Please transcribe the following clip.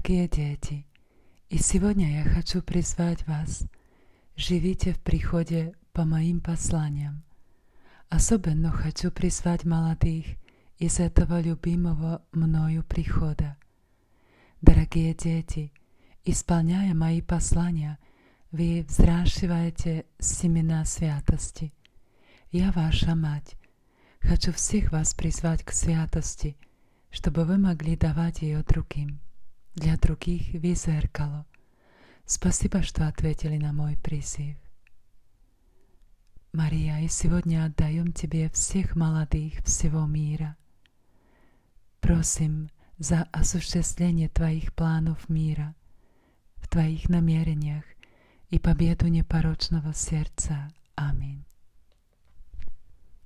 Дорогие дети, и сегодня я хочу призвать вас. Живите в приходе по моим посланиям. Особенно хочу призвать молодых из этого любимого мною прихода. Дорогие дети, исполняя мои послания, вы взращиваете семена святости. Я ваша мать. Хочу всех вас призвать к святости, чтобы вы могли давать ее другим. Для других вы зеркало. Спасибо, что ответили на мой призыв. Мария, и сегодня отдаем Тебе всех молодых всего мира. Просим за осуществление Твоих планов мира, в Твоих намерениях и победу непорочного сердца. Аминь.